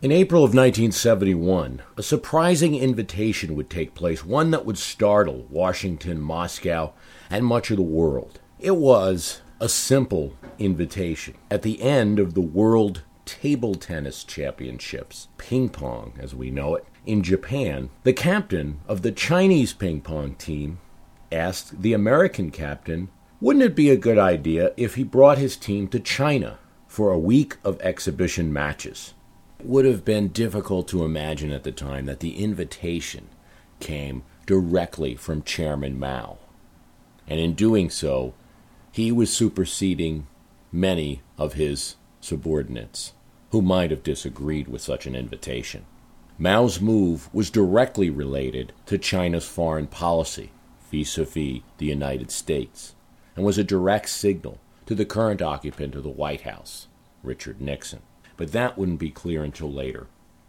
In April of 1971, a surprising invitation would take place, one that would startle Washington, Moscow, and much of the world. It was a simple invitation. At the end of the World Table Tennis Championships, ping pong as we know it, in Japan, the captain of the Chinese ping pong team asked the American captain, wouldn't it be a good idea if he brought his team to China for a week of exhibition matches? It would have been difficult to imagine at the time that the invitation came directly from Chairman Mao. And in doing so, he was superseding many of his subordinates who might have disagreed with such an invitation. Mao's move was directly related to China's foreign policy vis-a-vis the United States, and was a direct signal to the current occupant of the White House, Richard Nixon. But that wouldn't be clear until later.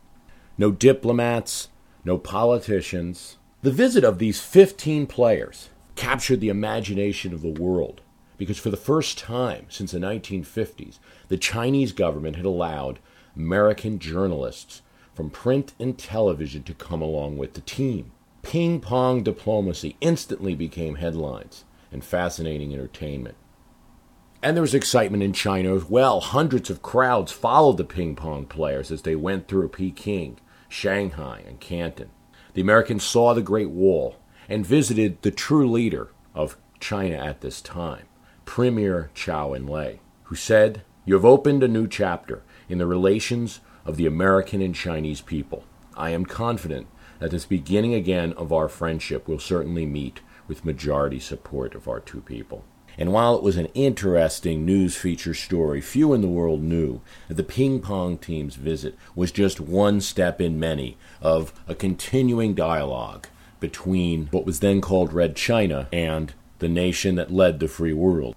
No diplomats, no politicians. The visit of these 15 players captured the imagination of the world, because for the first time since the 1950s, the Chinese government had allowed American journalists from print and television to come along with the team. Ping-pong diplomacy instantly became headlines and fascinating entertainment. And there was excitement in China as well. Hundreds of crowds followed the ping-pong players as they went through Peking, Shanghai, and Canton. The Americans saw the Great Wall and visited the true leader of China at this time, Premier Chou En-lai, who said, "You have opened a new chapter in the relations of the American and Chinese people. I am confident that this beginning again of our friendship will certainly meet with majority support of our two people." And while it was an interesting news feature story, few in the world knew that the ping-pong team's visit was just one step in many of a continuing dialogue between what was then called Red China and the nation that led the free world.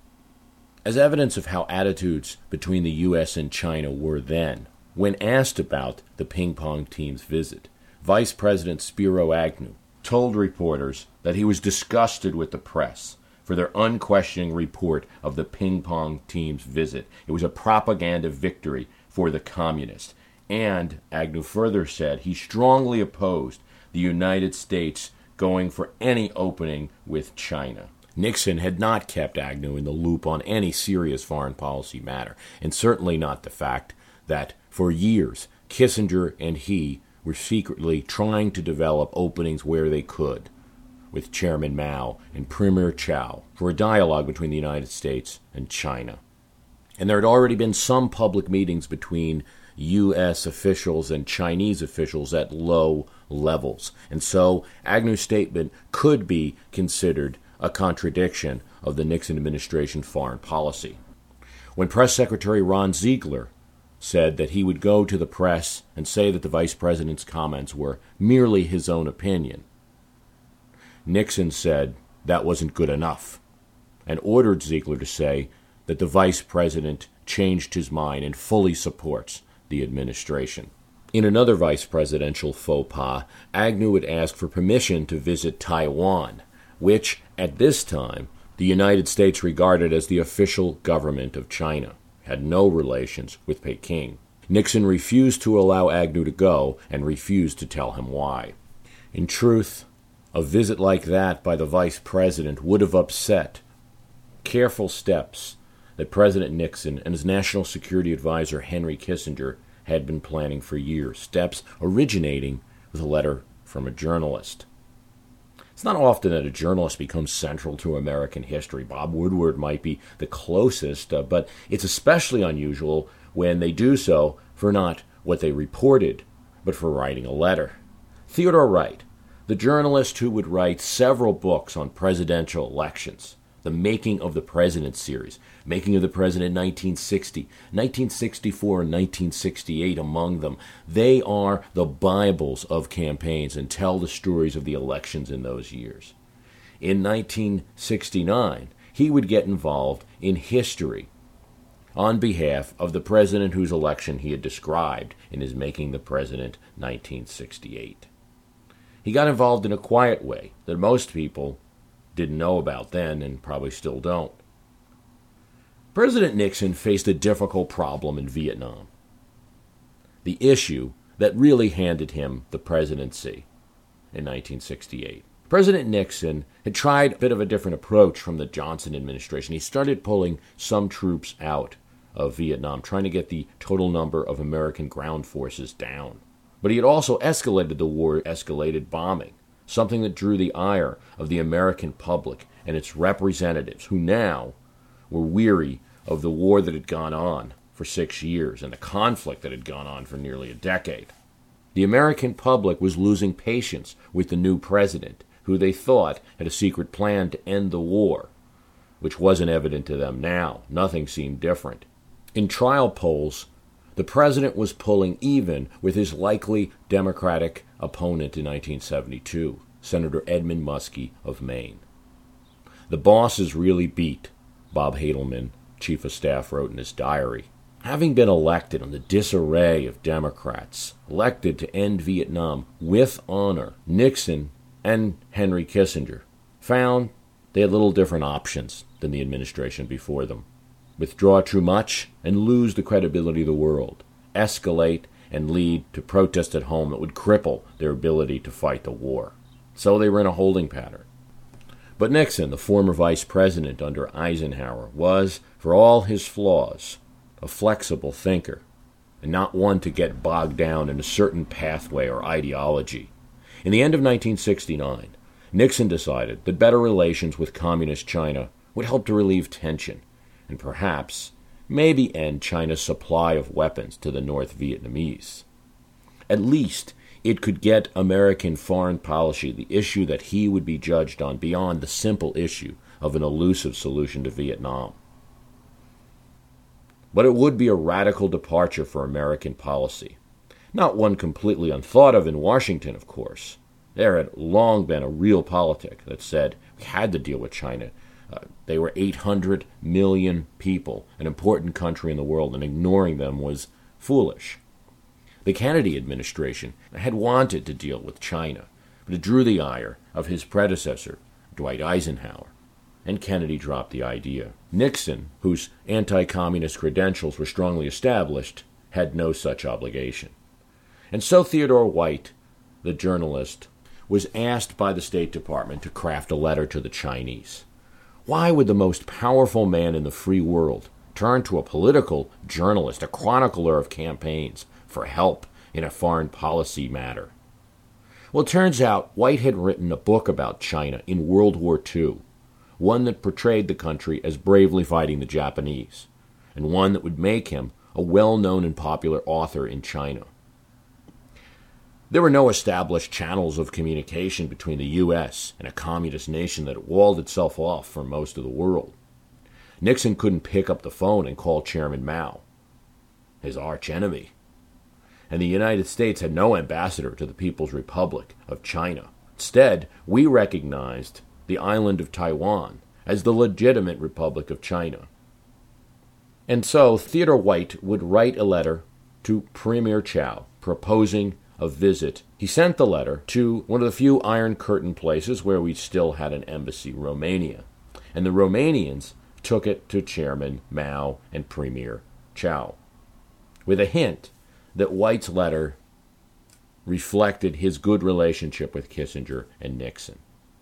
As evidence of how attitudes between the U.S. and China were then, when asked about the ping-pong team's visit, Vice President Spiro Agnew told reporters that he was disgusted with the press for their unquestioning report of the ping-pong team's visit. It was a propaganda victory for the communists. And, Agnew further said, he strongly opposed the United States going for any opening with China. Nixon had not kept Agnew in the loop on any serious foreign policy matter, and certainly not the fact that, for years, Kissinger and he were secretly trying to develop openings where they could, with Chairman Mao and Premier Chou, for a dialogue between the United States and China. And there had already been some public meetings between U.S. officials and Chinese officials at low levels. And so Agnew's statement could be considered a contradiction of the Nixon administration foreign policy. When Press Secretary Ron Ziegler said that he would go to the press and say that the Vice President's comments were merely his own opinion, Nixon said that wasn't good enough and ordered Ziegler to say that the Vice President changed his mind and fully supports the administration. In another vice presidential faux pas, Agnew would ask for permission to visit Taiwan, which, at this time, the United States regarded as the official government of China, had no relations with Peking. Nixon refused to allow Agnew to go and refused to tell him why. In truth, a visit like that by the vice president would have upset careful steps that President Nixon and his national security advisor Henry Kissinger had been planning for years, steps originating with a letter from a journalist. It's not often that a journalist becomes central to American history. Bob Woodward might be the closest, but it's especially unusual when they do so for not what they reported, but for writing a letter. Theodore Wright, the journalist who would write several books on presidential elections, the Making of the President series, Making of the President 1960, 1964, and 1968 among them. They are the Bibles of campaigns and tell the stories of the elections in those years. In 1969, he would get involved in history on behalf of the president whose election he had described in his Making the President 1968. He got involved in a quiet way that most people didn't know about then and probably still don't. President Nixon faced a difficult problem in Vietnam. The issue that really handed him the presidency in 1968. President Nixon had tried a bit of a different approach from the Johnson administration. He started pulling some troops out of Vietnam, trying to get the total number of American ground forces down. But he had also escalated the war, escalated bombing, something that drew the ire of the American public and its representatives, who now were weary of the war that had gone on for 6 years and the conflict that had gone on for nearly a decade. The American public was losing patience with the new president, who they thought had a secret plan to end the war, which wasn't evident to them now. Nothing seemed different. In trial polls, the president was pulling even with his likely Democratic opponent in 1972, Senator Edmund Muskie of Maine. The bosses really beat, Bob Hadelman, chief of staff, wrote in his diary. Having been elected on the disarray of Democrats, elected to end Vietnam with honor, Nixon and Henry Kissinger found they had little different options than the administration before them. Withdraw too much and lose the credibility of the world. Escalate and lead to protests at home that would cripple their ability to fight the war. So they were in a holding pattern. But Nixon, the former vice president under Eisenhower, was, for all his flaws, a flexible thinker, and not one to get bogged down in a certain pathway or ideology. In the end of 1969, Nixon decided that better relations with Communist China would help to relieve tension, and perhaps, maybe end China's supply of weapons to the North Vietnamese. At least, it could get American foreign policy the issue that he would be judged on beyond the simple issue of an elusive solution to Vietnam. But it would be a radical departure for American policy. Not one completely unthought of in Washington, of course. There had long been a real politic that said we had to deal with China. They were 800 million people, an important country in the world, and ignoring them was foolish. The Kennedy administration had wanted to deal with China, but it drew the ire of his predecessor, Dwight Eisenhower, and Kennedy dropped the idea. Nixon, whose anti-communist credentials were strongly established, had no such obligation. And so Theodore White, the journalist, was asked by the State Department to craft a letter to the Chinese. Why would the most powerful man in the free world turn to a political journalist, a chronicler of campaigns, for help in a foreign policy matter? Well, it turns out White had written a book about China in World War II, one that portrayed the country as bravely fighting the Japanese, and one that would make him a well-known and popular author in China. There were no established channels of communication between the U.S. and a communist nation that walled itself off from most of the world. Nixon couldn't pick up the phone and call Chairman Mao, his arch-enemy. And the United States had no ambassador to the People's Republic of China. Instead, we recognized the island of Taiwan as the legitimate Republic of China. And so Theodore White would write a letter to Premier Chao proposing a visit. He sent the letter to one of the few Iron Curtain places where we still had an embassy, Romania. And the Romanians took it to Chairman Mao and Premier Chao, with a hint that White's letter reflected his good relationship with Kissinger and Nixon.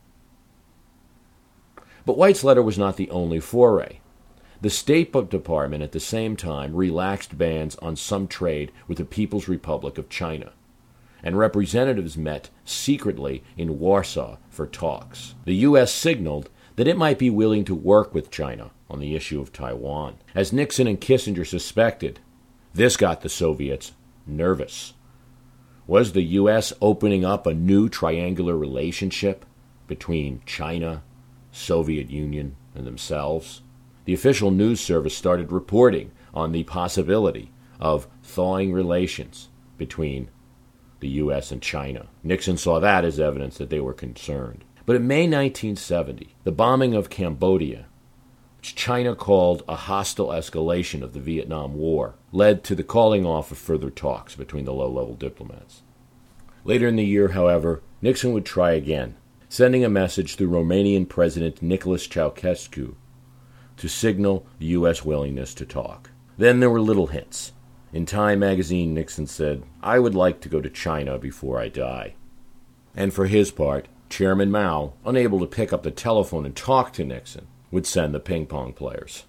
But White's letter was not the only foray. The State Department at the same time relaxed bans on some trade with the People's Republic of China, and representatives met secretly in Warsaw for talks. The U.S. signaled that it might be willing to work with China on the issue of Taiwan. As Nixon and Kissinger suspected, this got the Soviets nervous. Was the U.S. opening up a new triangular relationship between China, Soviet Union, and themselves? The official news service started reporting on the possibility of thawing relations between the U.S. and China. Nixon saw that as evidence that they were concerned. But in May 1970, the bombing of Cambodia, which China called a hostile escalation of the Vietnam War, led to the calling off of further talks between the low-level diplomats. Later in the year, however, Nixon would try again, sending a message through Romanian President Nicolas Ceausescu to signal the U.S. willingness to talk. Then there were little hints. In Time magazine, Nixon said, "I would like to go to China before I die." And for his part, Chairman Mao, unable to pick up the telephone and talk to Nixon, would send the ping-pong players.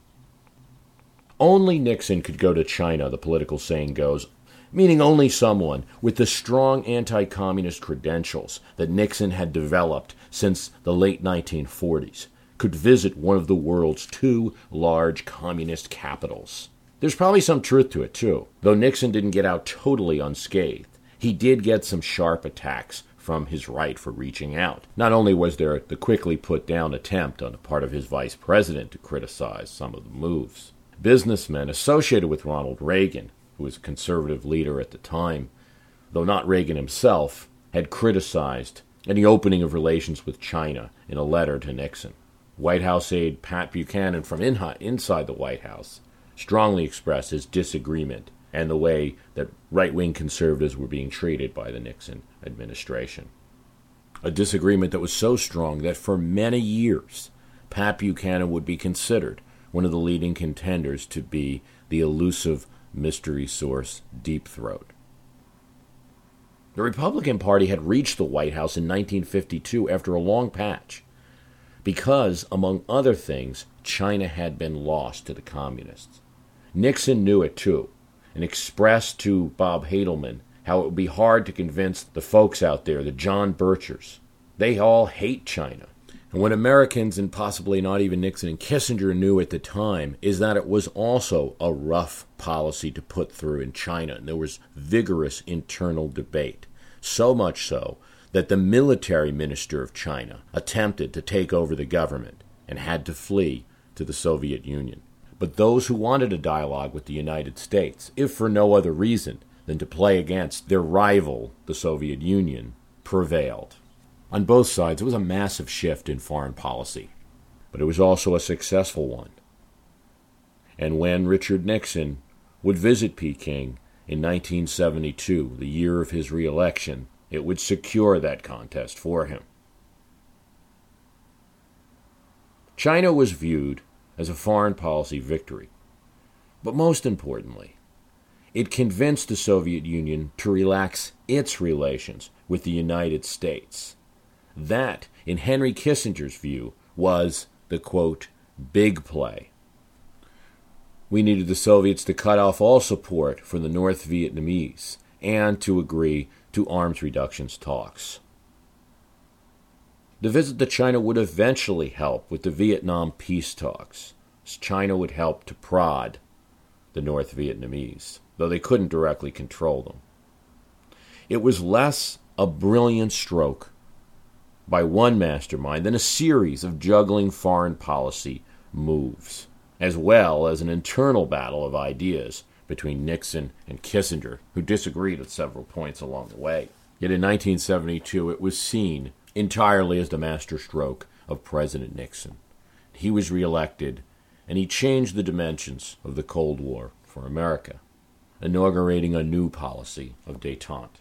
Only Nixon could go to China, the political saying goes, meaning only someone with the strong anti-communist credentials that Nixon had developed since the late 1940s could visit one of the world's two large communist capitals. There's probably some truth to it, too. Though Nixon didn't get out totally unscathed, he did get some sharp attacks from his right for reaching out. Not only was there the quickly put-down attempt on the part of his vice president to criticize some of the moves. Businessmen associated with Ronald Reagan, who was a conservative leader at the time, though not Reagan himself, had criticized any opening of relations with China in a letter to Nixon. White House aide Pat Buchanan from inside the White House strongly expressed his disagreement and the way that right-wing conservatives were being treated by the Nixon administration. A disagreement that was so strong that for many years, Pat Buchanan would be considered one of the leading contenders to be the elusive mystery source Deep Throat. The Republican Party had reached the White House in 1952 after a long patch because, among other things, China had been lost to the communists. Nixon knew it too, and expressed to Bob Hadelman how it would be hard to convince the folks out there, the John Birchers. They all hate China. And what Americans, and possibly not even Nixon and Kissinger, knew at the time is that it was also a rough policy to put through in China. And there was vigorous internal debate, so much so that the military minister of China attempted to take over the government and had to flee to the Soviet Union. But those who wanted a dialogue with the United States, if for no other reason than to play against their rival, the Soviet Union, prevailed. On both sides, it was a massive shift in foreign policy, but it was also a successful one. And when Richard Nixon would visit Peking in 1972, the year of his re-election, it would secure that contest for him. China was viewed as a foreign policy victory, but most importantly, it convinced the Soviet Union to relax its relations with the United States. That, in Henry Kissinger's view, was the, quote, big play. We needed the Soviets to cut off all support for the North Vietnamese and to agree to arms reductions talks. The visit to China would eventually help with the Vietnam peace talks, as China would help to prod the North Vietnamese, though they couldn't directly control them. It was less a brilliant stroke by one mastermind than a series of juggling foreign policy moves, as well as an internal battle of ideas between Nixon and Kissinger, who disagreed at several points along the way. Yet in 1972, it was seen entirely as the masterstroke of President Nixon. He was reelected, and he changed the dimensions of the Cold War for America, inaugurating a new policy of détente.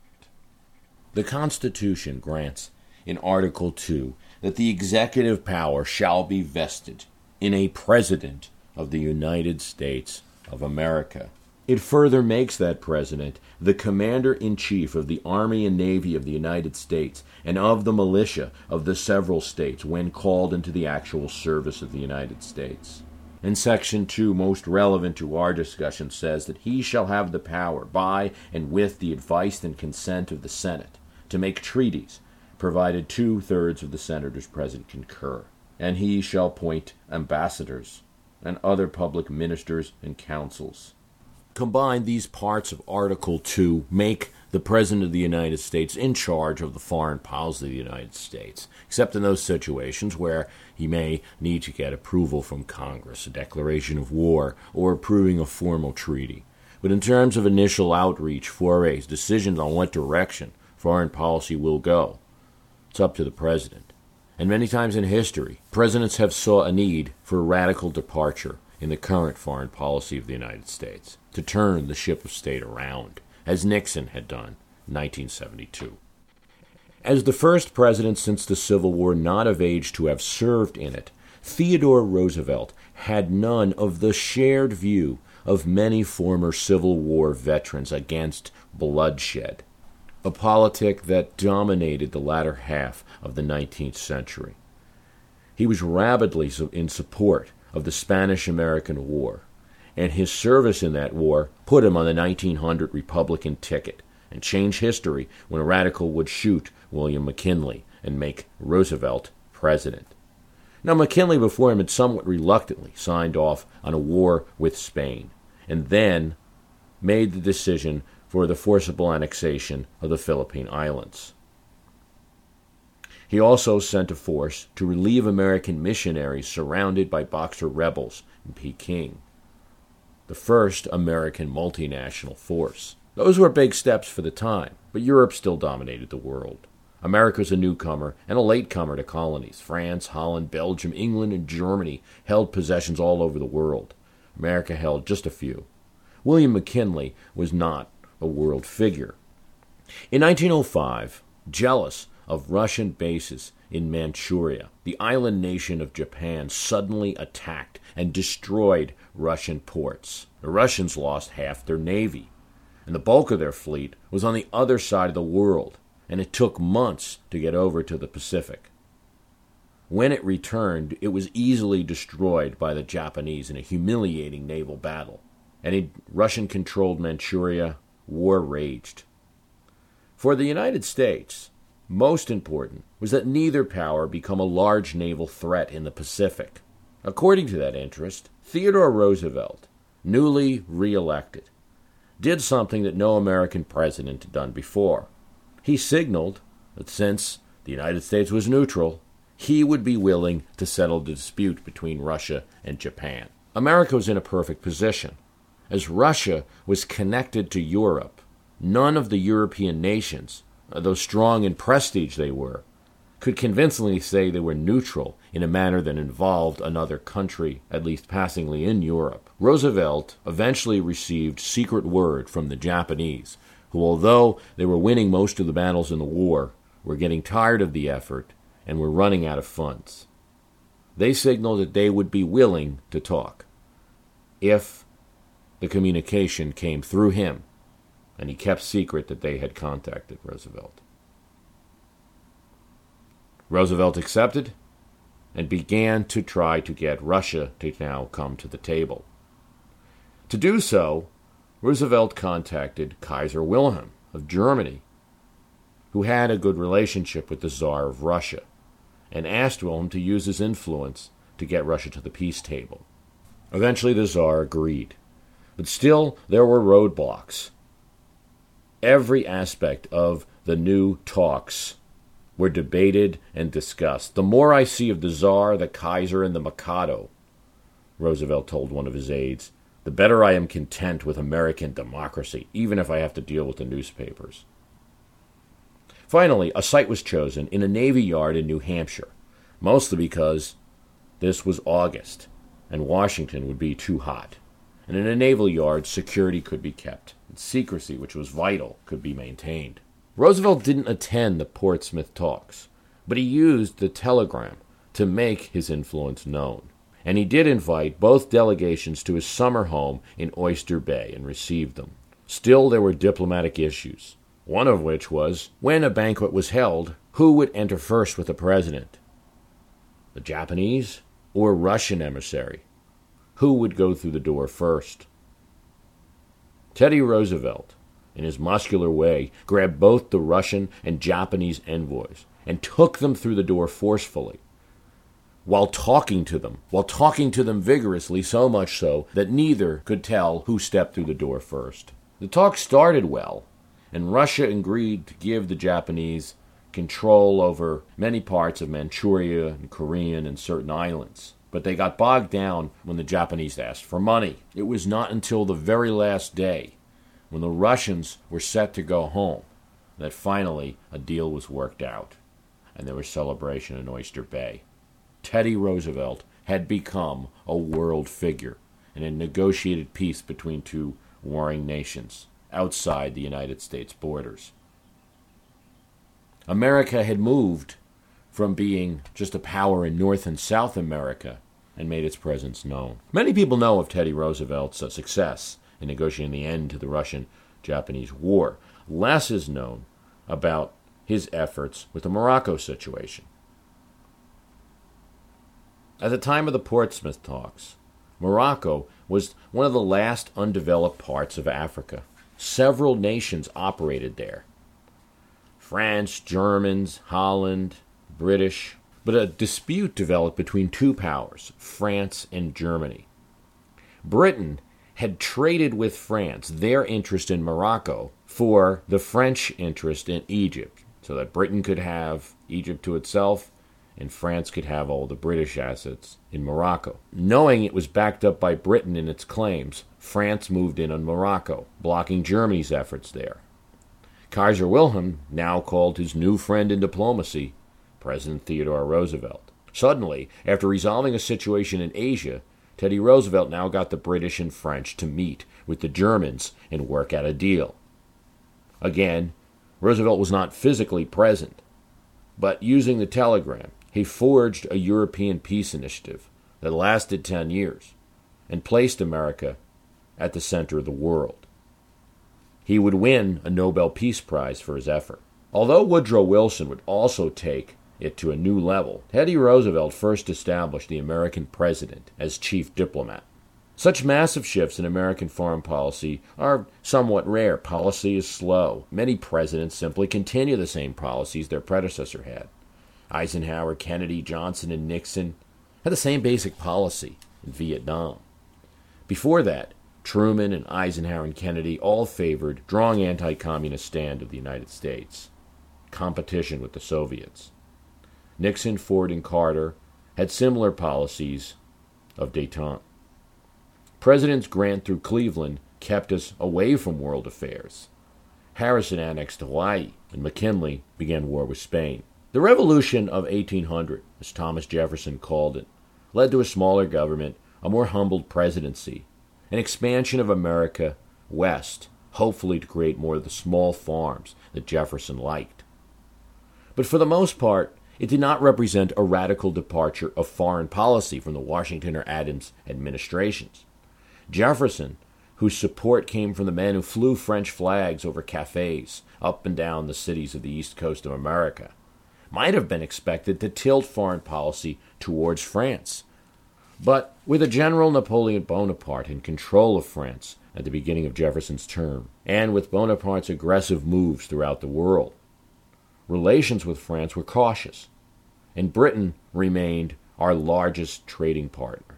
The Constitution grants in Article 2 that the executive power shall be vested in a President of the United States of America. It further makes that President the Commander-in-Chief of the Army and Navy of the United States and of the militia of the several states when called into the actual service of the United States. And Section 2, most relevant to our discussion, says that he shall have the power, by and with the advice and consent of the Senate, to make treaties, provided 2/3 of the senators present concur. And he shall appoint ambassadors and other public ministers and councils. Combined, these parts of Article 2 make the President of the United States in charge of the foreign policy of the United States, except in those situations where he may need to get approval from Congress, a declaration of war, or approving a formal treaty. But in terms of initial outreach, forays, decisions on what direction foreign policy will go, it's up to the President. And many times in history, presidents have saw a need for radical departure in the current foreign policy of the United States, to turn the ship of state around, as Nixon had done in 1972. As the first president since the Civil War not of age to have served in it, Theodore Roosevelt had none of the shared view of many former Civil War veterans against bloodshed, a politic that dominated the latter half of the 19th century. He was rabidly in support of the Spanish-American War, and his service in that war put him on the 1900 Republican ticket and changed history when a radical would shoot William McKinley and make Roosevelt president. Now, McKinley before him had somewhat reluctantly signed off on a war with Spain, and then made the decision for the forcible annexation of the Philippine Islands. He also sent a force to relieve American missionaries surrounded by Boxer rebels in Peking, the first American multinational force. Those were big steps for the time, but Europe still dominated the world. America was a newcomer and a latecomer to colonies. France, Holland, Belgium, England, and Germany held possessions all over the world. America held just a few. William McKinley was not a world figure. In 1905, jealous of Russian bases in Manchuria, the island nation of Japan suddenly attacked and destroyed Russian ports. The Russians lost half their navy, and the bulk of their fleet was on the other side of the world, and it took months to get over to the Pacific. When it returned, it was easily destroyed by the Japanese in a humiliating naval battle, and in Russian-controlled Manchuria, war raged. For the United States, most important was that neither power become a large naval threat in the Pacific. According to that interest, Theodore Roosevelt, newly re-elected, did something that no American president had done before. He signaled that since the United States was neutral, he would be willing to settle the dispute between Russia and Japan. America was in a perfect position. As Russia was connected to Europe, none of the European nations, though strong in prestige they were, could convincingly say they were neutral in a manner that involved another country, at least passingly in Europe. Roosevelt eventually received secret word from the Japanese, who, although they were winning most of the battles in the war, were getting tired of the effort and were running out of funds. They signaled that they would be willing to talk if the communication came through him, and he kept secret that they had contacted Roosevelt. Roosevelt accepted and began to try to get Russia to now come to the table. To do so, Roosevelt contacted Kaiser Wilhelm of Germany, who had a good relationship with the Tsar of Russia, and asked Wilhelm to use his influence to get Russia to the peace table. Eventually the Tsar agreed, but still there were roadblocks. Every aspect of the new talks were debated and discussed. The more I see of the Tsar, the Kaiser, and the Mikado, Roosevelt told one of his aides, the better I am content with American democracy, even if I have to deal with the newspapers. Finally, a site was chosen in a Navy yard in New Hampshire, mostly because this was August, and Washington would be too hot. And in a naval yard, security could be kept, and secrecy, which was vital, could be maintained. Roosevelt didn't attend the Portsmouth talks, but he used the telegram to make his influence known. And he did invite both delegations to his summer home in Oyster Bay and received them. Still, there were diplomatic issues, one of which was, when a banquet was held, who would enter first with the president? The Japanese or Russian emissary? Who would go through the door first? Teddy Roosevelt, in his muscular way, grabbed both the Russian and Japanese envoys and took them through the door forcefully, while talking to them vigorously, so much so that neither could tell who stepped through the door first. The talk started well, and Russia agreed to give the Japanese control over many parts of Manchuria and Korean and certain islands. But they got bogged down when the Japanese asked for money. It was not until the very last day, when the Russians were set to go home, that finally a deal was worked out, and there was celebration in Oyster Bay. Teddy Roosevelt had become a world figure and had negotiated peace between two warring nations outside the United States borders. America had moved from being just a power in North and South America and made its presence known. Many people know of Teddy Roosevelt's success in negotiating the end to the Russian-Japanese War. Less is known about his efforts with the Morocco situation. At the time of the Portsmouth talks, Morocco was one of the last undeveloped parts of Africa. Several nations operated there. France, Germans, Holland, British. But a dispute developed between two powers, France and Germany. Britain had traded with France their interest in Morocco for the French interest in Egypt, so that Britain could have Egypt to itself and France could have all the British assets in Morocco. Knowing it was backed up by Britain in its claims, France moved in on Morocco, blocking Germany's efforts there. Kaiser Wilhelm now called his new friend in diplomacy President Theodore Roosevelt. Suddenly, after resolving a situation in Asia, Teddy Roosevelt now got the British and French to meet with the Germans and work out a deal. Again, Roosevelt was not physically present, but using the telegram, he forged a European peace initiative that lasted 10 years and placed America at the center of the world. He would win a Nobel Peace Prize for his effort. Although Woodrow Wilson would also take it to a new level, Teddy Roosevelt first established the American president as chief diplomat. Such massive shifts in American foreign policy are somewhat rare. Policy is slow. Many presidents simply continue the same policies their predecessor had. Eisenhower, Kennedy, Johnson, and Nixon had the same basic policy in Vietnam. Before that, Truman and Eisenhower and Kennedy all favored strong anti-communist stand of the United States, competition with the Soviets. Nixon, Ford, and Carter had similar policies of détente. Presidents Grant through Cleveland kept us away from world affairs. Harrison annexed Hawaii, and McKinley began war with Spain. The Revolution of 1800, as Thomas Jefferson called it, led to a smaller government, a more humbled presidency, an expansion of America west, hopefully to create more of the small farms that Jefferson liked. But for the most part, it did not represent a radical departure of foreign policy from the Washington or Adams administrations. Jefferson, whose support came from the men who flew French flags over cafes up and down the cities of the east coast of America, might have been expected to tilt foreign policy towards France. But with a General Napoleon Bonaparte in control of France at the beginning of Jefferson's term, and with Bonaparte's aggressive moves throughout the world, relations with France were cautious, and Britain remained our largest trading partner,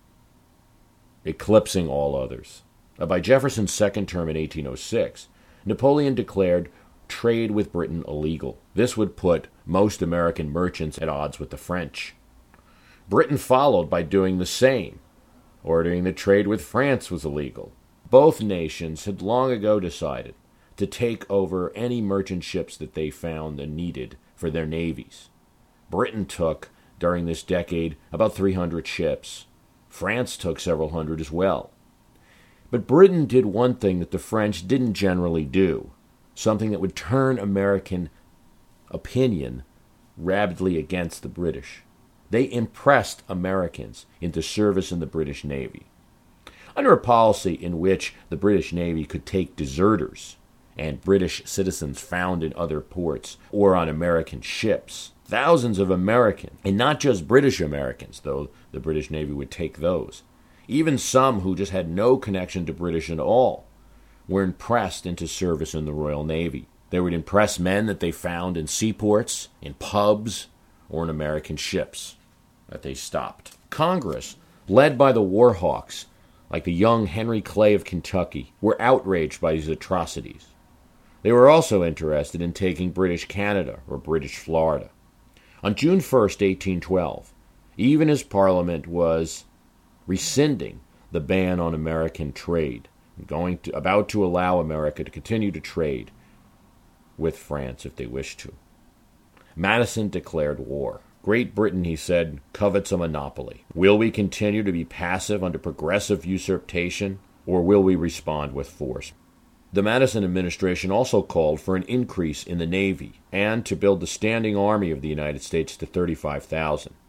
eclipsing all others. By Jefferson's second term in 1806, Napoleon declared trade with Britain illegal. This would put most American merchants at odds with the French. Britain followed by doing the same, ordering that trade with France was illegal. Both nations had long ago decided to take over any merchant ships that they found and needed for their navies. Britain took, during this decade, about 300 ships. France took several hundred as well. But Britain did one thing that the French didn't generally do, something that would turn American opinion rabidly against the British. They impressed Americans into service in the British Navy. Under a policy in which the British Navy could take deserters and British citizens found in other ports or on American ships, thousands of Americans, and not just British Americans, though the British Navy would take those, even some who just had no connection to British at all, were impressed into service in the Royal Navy. They would impress men that they found in seaports, in pubs, or in American ships that they stopped. Congress, led by the war hawks, like the young Henry Clay of Kentucky, were outraged by these atrocities. They were also interested in taking British Canada or British Florida. On June 1st, 1812, even as Parliament was rescinding the ban on American trade, about to allow America to continue to trade with France if they wished to, Madison declared war. Great Britain, he said, covets a monopoly. Will we continue to be passive under progressive usurpation, or will we respond with force? The Madison administration also called for an increase in the Navy and to build the standing army of the United States to 35,000.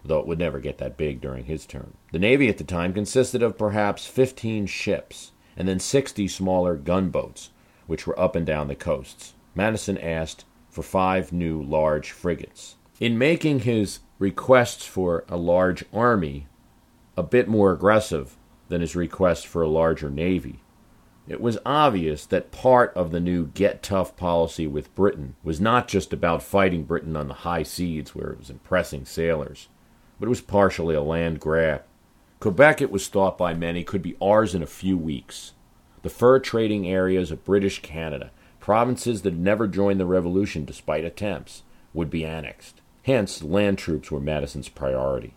though it would never get that big during his term. The Navy at the time consisted of perhaps 15 ships, and then 60 smaller gunboats, which were up and down the coasts. Madison asked for 5 new large frigates. In making his requests for a large army a bit more aggressive than his request for a larger navy, it was obvious that part of the new get-tough policy with Britain was not just about fighting Britain on the high seas where it was impressing sailors, but it was partially a land grab. Quebec, it was thought by many, could be ours in a few weeks. The fur trading areas of British Canada, provinces that had never joined the Revolution despite attempts, would be annexed. Hence, land troops were Madison's priority.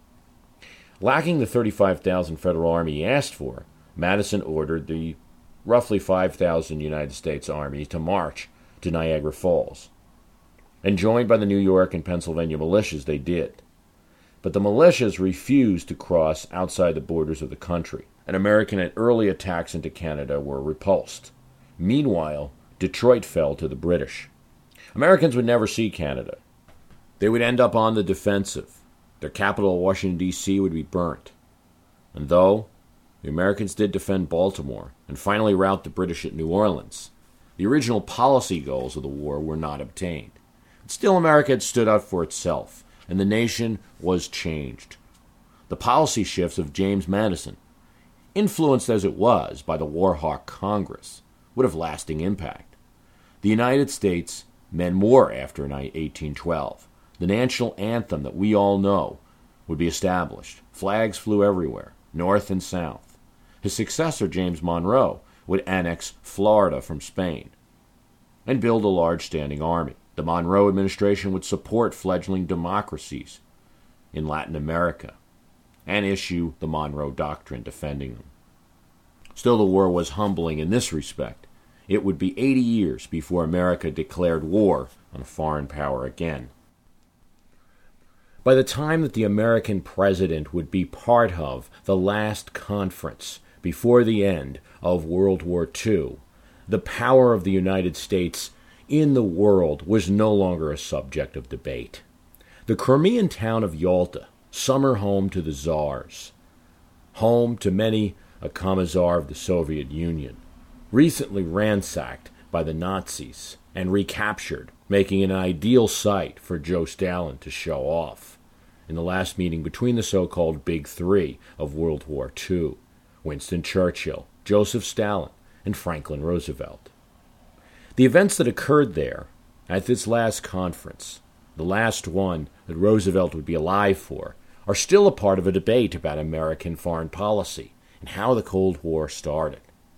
Lacking the 35,000 Federal Army he asked for, Madison ordered the roughly 5,000 United States Army to march to Niagara Falls. And joined by the New York and Pennsylvania militias, they did. But the militias refused to cross outside the borders of the country, and American and early attacks into Canada were repulsed. Meanwhile, Detroit fell to the British. Americans would never see Canada. They would end up on the defensive. Their capital, Washington, D.C., would be burnt. And though the Americans did defend Baltimore and finally rout the British at New Orleans, the original policy goals of the war were not obtained. But still, America had stood up for itself, and the nation was changed. The policy shifts of James Madison, influenced as it was by the war hawk Congress, would have lasting impact. The United States meant more after 1812. The national anthem that we all know would be established. Flags flew everywhere, north and south. His successor, James Monroe, would annex Florida from Spain and build a large standing army. The Monroe administration would support fledgling democracies in Latin America and issue the Monroe Doctrine defending them. Still, the war was humbling in this respect. It would be 80 years before America declared war on a foreign power again. By the time that the American president would be part of the last conference before the end of World War II, the power of the United States in the world was no longer a subject of debate. The Crimean town of Yalta, summer home to the Tsars, home to many a commissar of the Soviet Union, recently ransacked by the Nazis and recaptured, making it an ideal site for Joe Stalin to show off in the last meeting between the so-called Big Three of World War II, Winston Churchill, Joseph Stalin, and Franklin Roosevelt. The events that occurred there at this last conference, the last one that Roosevelt would be alive for, are still a part of a debate about American foreign policy and how the Cold War started.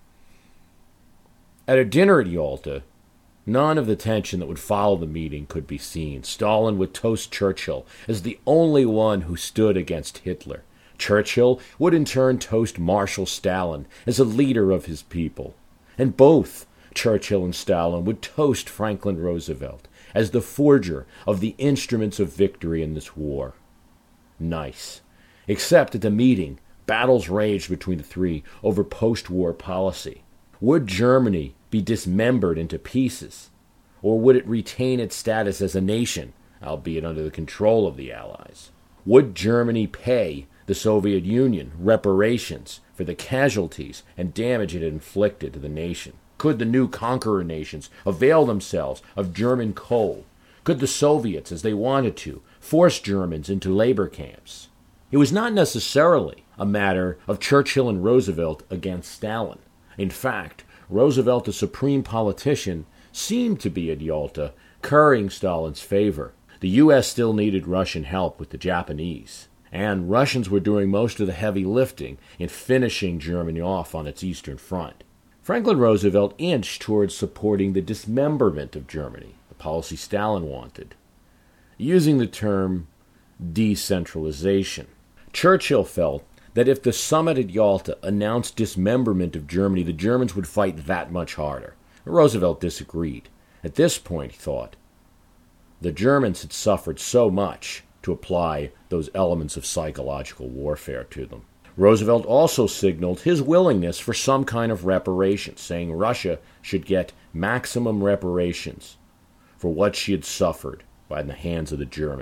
At a dinner at Yalta, none of the tension that would follow the meeting could be seen. Stalin would toast Churchill as the only one who stood against Hitler. Churchill would in turn toast Marshal Stalin as a leader of his people. And both Churchill and Stalin would toast Franklin Roosevelt as the forger of the instruments of victory in this war. Nice. Except at the meeting, battles raged between the three over post-war policy. Would Germany be dismembered into pieces, or would it retain its status as a nation, albeit under the control of the Allies? Would Germany pay the Soviet Union reparations for the casualties and damage it had inflicted to the nation? Could the new conqueror nations avail themselves of German coal? Could the Soviets, as they wanted to, force Germans into labor camps? It was not necessarily a matter of Churchill and Roosevelt against Stalin. In fact, Roosevelt, the supreme politician, seemed to be at Yalta, currying Stalin's favor. The U.S. still needed Russian help with the Japanese, and Russians were doing most of the heavy lifting in finishing Germany off on its eastern front. Franklin Roosevelt inched towards supporting the dismemberment of Germany, the policy Stalin wanted, using the term decentralization. Churchill felt that if the summit at Yalta announced dismemberment of Germany, the Germans would fight that much harder. Roosevelt disagreed. At this point, he thought, the Germans had suffered so much to apply those elements of psychological warfare to them. Roosevelt also signaled his willingness for some kind of reparations, saying Russia should get maximum reparations for what she had suffered by the hands of the Germans.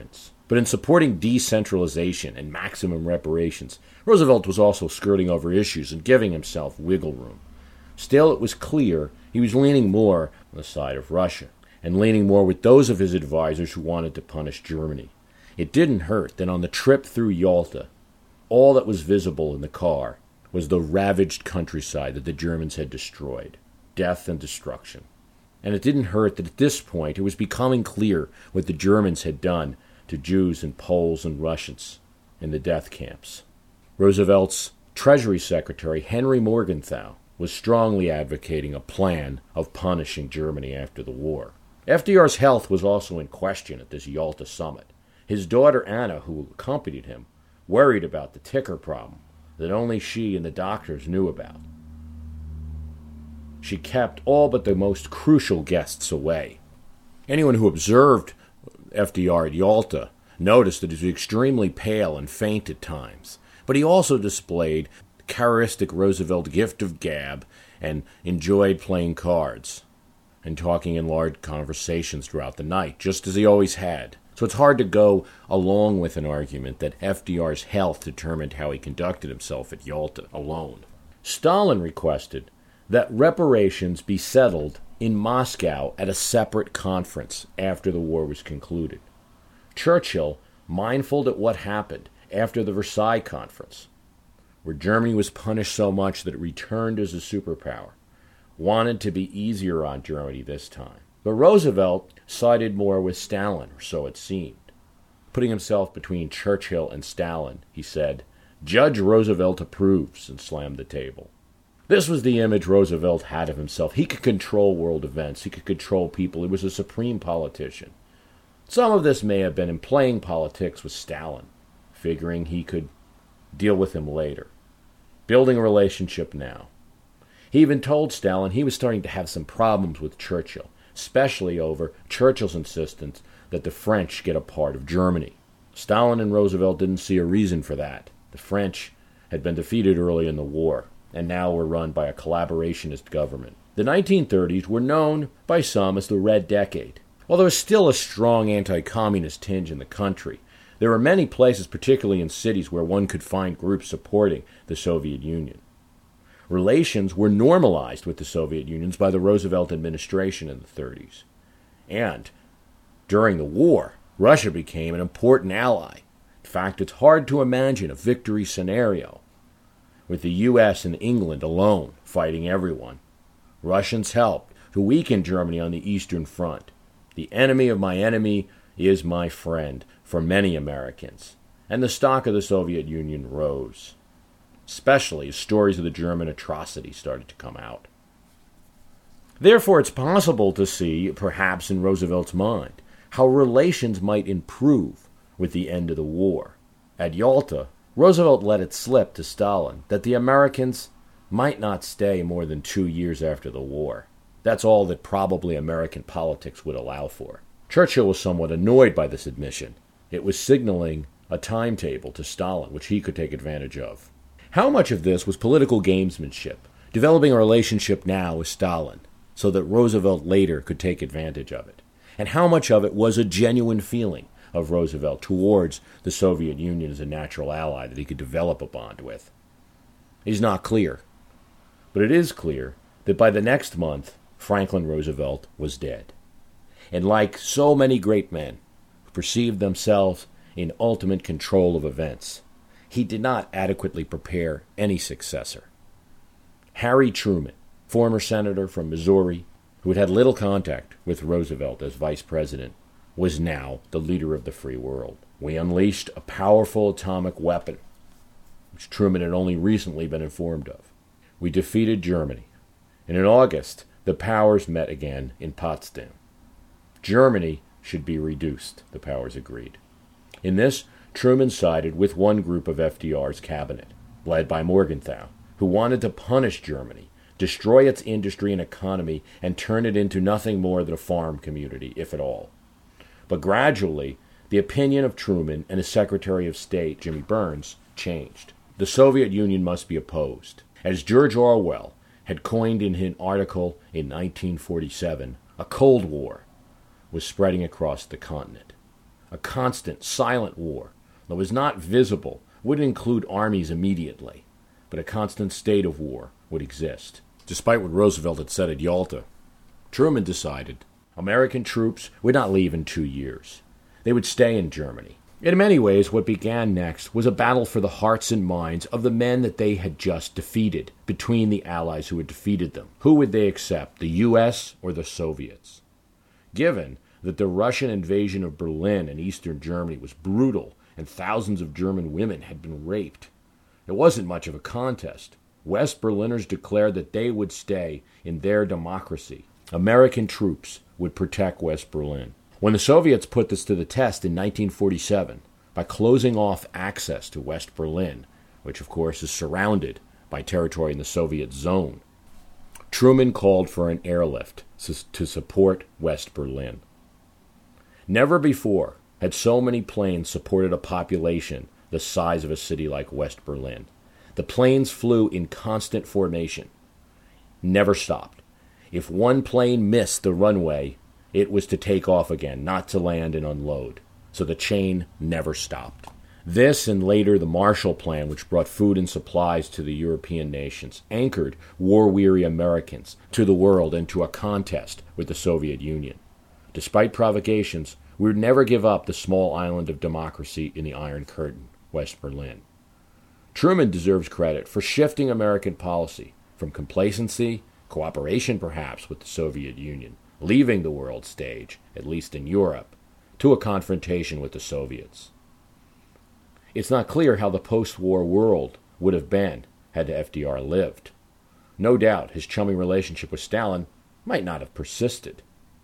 But in supporting decentralization and maximum reparations, Roosevelt was also skirting over issues and giving himself wiggle room. Still, it was clear he was leaning more on the side of Russia, and leaning more with those of his advisors who wanted to punish Germany. It didn't hurt that on the trip through Yalta, all that was visible in the car was the ravaged countryside that the Germans had destroyed, death and destruction. And it didn't hurt that at this point it was becoming clear what the Germans had done to Jews and Poles and Russians in the death camps. Roosevelt's Treasury Secretary, Henry Morgenthau, was strongly advocating a plan of punishing Germany after the war. FDR's health was also in question at this Yalta summit. His daughter Anna, who accompanied him, worried about the ticker problem that only she and the doctors knew about. She kept all but the most crucial guests away. Anyone who observed FDR at Yalta noticed that he was extremely pale and faint at times, but he also displayed the characteristic Roosevelt gift of gab and enjoyed playing cards and talking in large conversations throughout the night, just as he always had. So it's hard to go along with an argument that FDR's health determined how he conducted himself at Yalta alone. Stalin requested that reparations be settled in Moscow at a separate conference after the war was concluded. Churchill, mindful at what happened after the Versailles Conference, where Germany was punished so much that it returned as a superpower, wanted to be easier on Germany this time. But Roosevelt sided more with Stalin, or so it seemed. Putting himself between Churchill and Stalin, he said, "Judge Roosevelt approves," and slammed the table. This was the image Roosevelt had of himself. He could control world events. He could control people. He was a supreme politician. Some of this may have been in playing politics with Stalin, figuring he could deal with him later, building a relationship now. He even told Stalin he was starting to have some problems with Churchill, especially over Churchill's insistence that the French get a part of Germany. Stalin and Roosevelt didn't see a reason for that. The French had been defeated early in the war, and now were run by a collaborationist government. The 1930s were known by some as the Red Decade. While there was still a strong anti-communist tinge in the country, there were many places, particularly in cities, where one could find groups supporting the Soviet Union. Relations were normalized with the Soviet Union by the Roosevelt administration in the 30s. And during the war, Russia became an important ally. In fact, it's hard to imagine a victory scenario with the U.S. and England alone fighting everyone. Russians helped to weaken Germany on the Eastern Front. The enemy of my enemy is my friend for many Americans. And the stock of the Soviet Union rose, especially as stories of the German atrocities started to come out. Therefore, it's possible to see, perhaps in Roosevelt's mind, how relations might improve with the end of the war. At Yalta, Roosevelt let it slip to Stalin that the Americans might not stay more than 2 years after the war. That's all that probably American politics would allow for. Churchill was somewhat annoyed by this admission. It was signaling a timetable to Stalin, which he could take advantage of. How much of this was political gamesmanship, developing a relationship now with Stalin, so that Roosevelt later could take advantage of it? And how much of it was a genuine feeling of Roosevelt towards the Soviet Union as a natural ally that he could develop a bond with? It is not clear. But it is clear that by the next month, Franklin Roosevelt was dead. And like so many great men who perceived themselves in ultimate control of events, he did not adequately prepare any successor. Harry Truman, former senator from Missouri, who had had little contact with Roosevelt as vice president, was now the leader of the free world. We unleashed a powerful atomic weapon, which Truman had only recently been informed of. We defeated Germany, and in August, the powers met again in Potsdam. Germany should be reduced, the powers agreed. In this, Truman sided with one group of FDR's cabinet, led by Morgenthau, who wanted to punish Germany, destroy its industry and economy, and turn it into nothing more than a farm community, if at all. But gradually, the opinion of Truman and his Secretary of State, Jimmy Burns, changed. The Soviet Union must be opposed. As George Orwell had coined in an article in 1947, a Cold War was spreading across the continent. a constant, silent war that was not visible, wouldn't include armies immediately, but a constant state of war would exist. Despite what Roosevelt had said at Yalta, Truman decided American troops would not leave in 2 years. They would stay in Germany. In many ways, what began next was a battle for the hearts and minds of the men that they had just defeated between the Allies who had defeated them. Who would they accept, the U.S. or the Soviets? Given that the Russian invasion of Berlin and Eastern Germany was brutal and thousands of German women had been raped, it wasn't much of a contest. West Berliners declared that they would stay in their democracy. American troops would protect West Berlin. When the Soviets put this to the test in 1947 by closing off access to West Berlin, which of course is surrounded by territory in the Soviet zone, Truman called for an airlift to support West Berlin. Never before had so many planes supported a population the size of a city like West Berlin. The planes flew in constant formation, never stopped. If one plane missed the runway, it was to take off again, not to land and unload. So the chain never stopped. This and later the Marshall Plan, which brought food and supplies to the European nations, anchored war-weary Americans to the world and to a contest with the Soviet Union. Despite provocations, we would never give up the small island of democracy in the Iron Curtain, West Berlin. Truman deserves credit for shifting American policy from complacency, cooperation perhaps with the Soviet Union, leaving the world stage, at least in Europe, to a confrontation with the Soviets. It's not clear how the post-war world would have been had FDR lived. No doubt his chummy relationship with Stalin might not have persisted.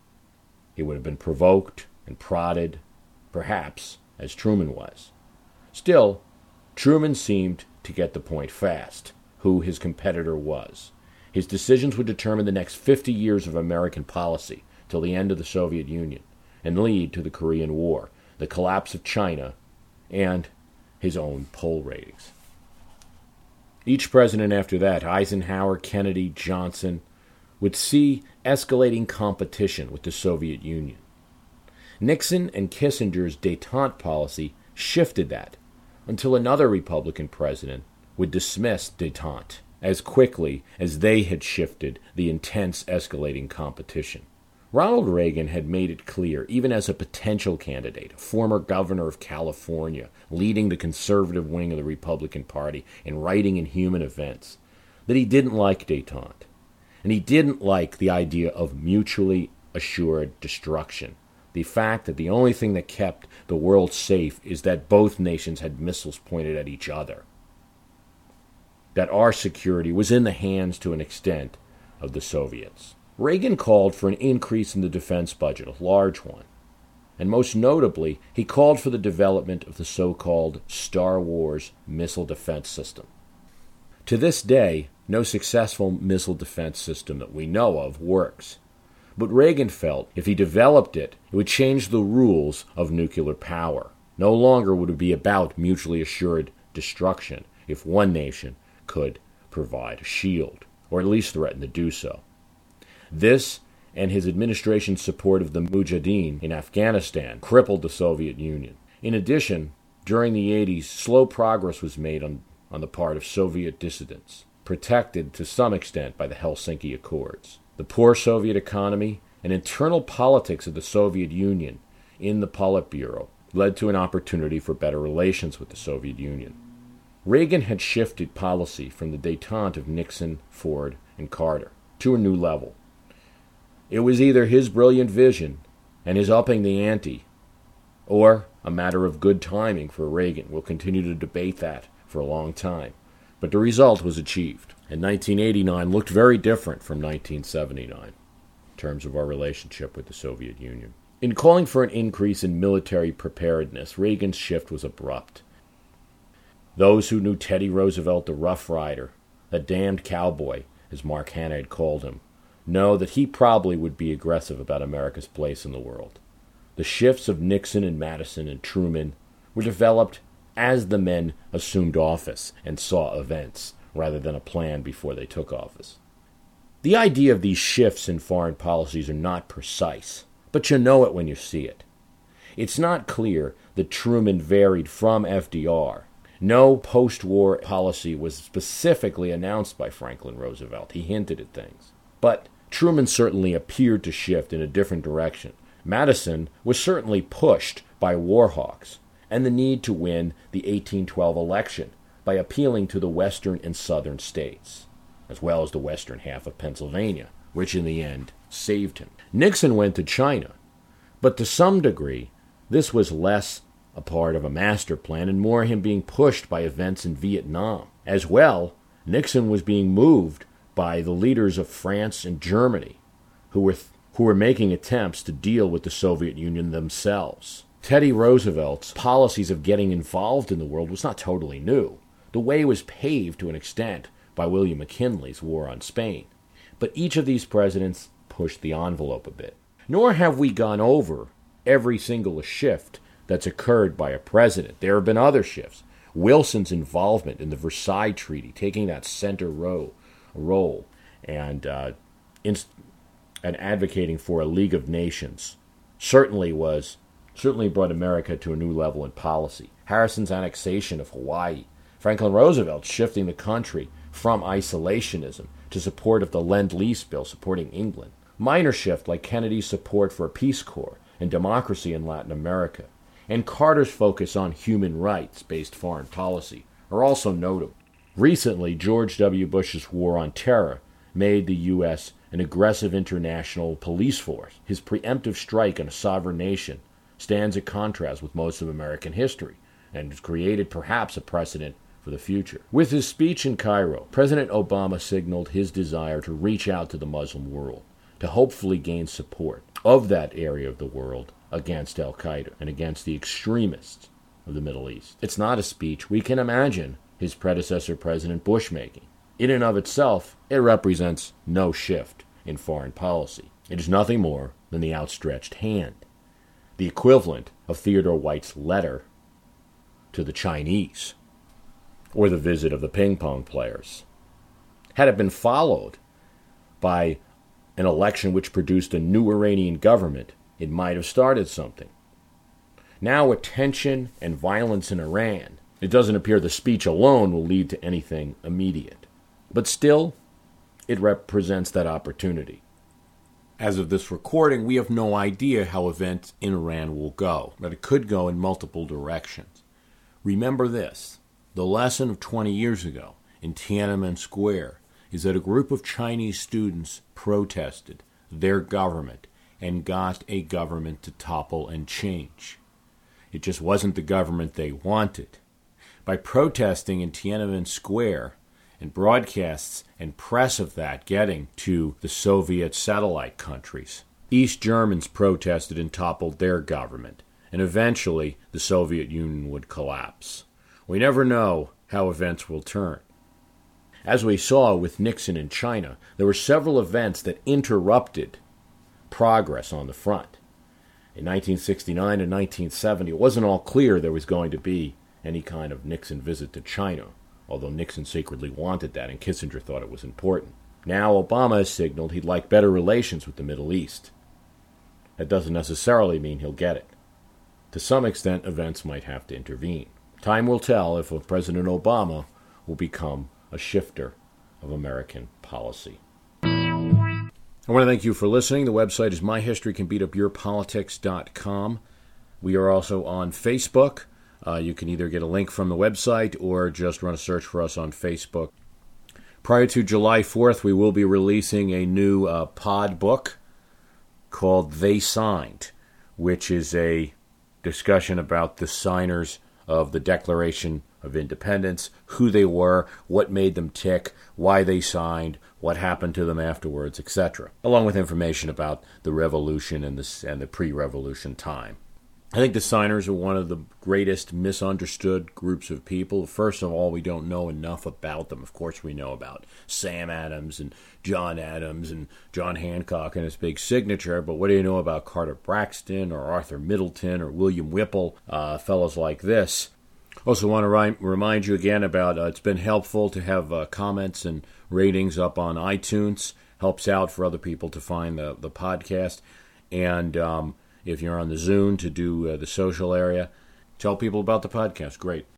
He would have been provoked and prodded, perhaps, as Truman was. Still, Truman seemed to get the point fast, who his competitor was. His decisions would determine the next 50 years of American policy till the end of the Soviet Union and lead to the Korean War, the collapse of China, and his own poll ratings. Each president after that, Eisenhower, Kennedy, Johnson, would see escalating competition with the Soviet Union. Nixon and Kissinger's détente policy shifted that until another Republican president would dismiss détente as quickly as they had shifted the intense escalating competition. Ronald Reagan had made it clear, even as a potential candidate, a former governor of California, leading the conservative wing of the Republican Party and writing in Human Events, that he didn't like détente. And he didn't like the idea of mutually assured destruction. The fact that the only thing that kept the world safe is that both nations had missiles pointed at each other. That our security was in the hands, to an extent, of the Soviets. Reagan called for an increase in the defense budget, a large one. And most notably, he called for the development of the so-called Star Wars missile defense system. To this day, no successful missile defense system that we know of works. But Reagan felt if he developed it, it would change the rules of nuclear power. No longer would it be about mutually assured destruction if one nation could provide a shield, or at least threaten to do so. This and his administration's support of the Mujahideen in Afghanistan crippled the Soviet Union. In addition, during the 80s, slow progress was made on the part of Soviet dissidents, protected to some extent by the Helsinki Accords. The poor Soviet economy and internal politics of the Soviet Union in the Politburo led to an opportunity for better relations with the Soviet Union. Reagan had shifted policy from the détente of Nixon, Ford, and Carter to a new level. It was either his brilliant vision and his upping the ante, or a matter of good timing for Reagan. We'll continue to debate that for a long time. But the result was achieved. And 1989 looked very different from 1979 in terms of our relationship with the Soviet Union. In calling for an increase in military preparedness, Reagan's shift was abrupt. Those who knew Teddy Roosevelt, the Rough Rider, the damned cowboy, as Mark Hanna had called him, know that he probably would be aggressive about America's place in the world. The shifts of Nixon and Madison and Truman were developed as the men assumed office and saw events, rather than a plan before they took office. The idea of these shifts in foreign policies are not precise, but you know it when you see it. It's not clear that Truman varied from FDR. No post-war policy was specifically announced by Franklin Roosevelt. He hinted at things. But Truman certainly appeared to shift in a different direction. Madison was certainly pushed by war hawks and the need to win the 1812 election by appealing to the western and southern states, as well as the western half of Pennsylvania, which in the end saved him. Nixon went to China, but to some degree, this was less a part of a master plan and more him being pushed by events in Vietnam. As well, Nixon was being moved by the leaders of France and Germany, who were making attempts to deal with the Soviet Union themselves. Teddy Roosevelt's policies of getting involved in the world was not totally new. The way was paved to an extent by William McKinley's war on Spain. But each of these presidents pushed the envelope a bit. Nor have we gone over every single shift that's occurred by a president. There have been other shifts. Wilson's involvement in the Versailles Treaty, taking that center role and advocating for a League of Nations, certainly brought America to a new level in policy. Harrison's annexation of Hawaii, Franklin Roosevelt shifting the country from isolationism to support of the Lend-Lease Bill supporting England. Minor shift like Kennedy's support for a Peace Corps and democracy in Latin America, and Carter's focus on human rights-based foreign policy are also notable. Recently, George W. Bush's war on terror made the U.S. an aggressive international police force. His preemptive strike on a sovereign nation stands in contrast with most of American history and has created perhaps a precedent for the future. With his speech in Cairo, President Obama signaled his desire to reach out to the Muslim world to hopefully gain support of that area of the world against al-Qaeda and against the extremists of the Middle East. It's not a speech we can imagine his predecessor President Bush making. In and of itself, it represents no shift in foreign policy. It is nothing more than the outstretched hand, the equivalent of Theodore White's letter to the Chinese, or the visit of the ping pong players. Had it been followed by an election which produced a new Iranian government, it might have started something. Now with tension and violence in Iran, it doesn't appear the speech alone will lead to anything immediate. But still, it represents that opportunity. As of this recording, we have no idea how events in Iran will go, but it could go in multiple directions. Remember this, the lesson of 20 years ago in Tiananmen Square is that a group of Chinese students protested their government and got a government to topple and change. It just wasn't the government they wanted. By protesting in Tiananmen Square, and broadcasts and press of that getting to the Soviet satellite countries, East Germans protested and toppled their government, and eventually the Soviet Union would collapse. We never know how events will turn. As we saw with Nixon in China, there were several events that interrupted progress on the front. In 1969 and 1970, it wasn't all clear there was going to be any kind of Nixon visit to China, although Nixon secretly wanted that and Kissinger thought it was important. Now Obama has signaled he'd like better relations with the Middle East. That doesn't necessarily mean he'll get it. To some extent, events might have to intervene. Time will tell if President Obama will become a shifter of American policy. I want to thank you for listening. The website is myhistorycanbeatupyourpolitics.com. We are also on Facebook. You can either get a link from the website or just run a search for us on Facebook. Prior to July 4th, we will be releasing a new pod book called They Signed, which is a discussion about the signers of the Declaration of Independence, who they were, what made them tick, why they signed, what happened to them afterwards, etc., along with information about the revolution and the pre-revolution time. I think the signers are one of the greatest misunderstood groups of people. First of all, we don't know enough about them. Of course, we know about Sam Adams and John Hancock and his big signature, but what do you know about Carter Braxton or Arthur Middleton or William Whipple, fellows like this? Also want to remind you again about it's been helpful to have comments and ratings up on iTunes. Helps out for other people to find the podcast. And If you're on the Zune to do the social area, tell people about the podcast. Great.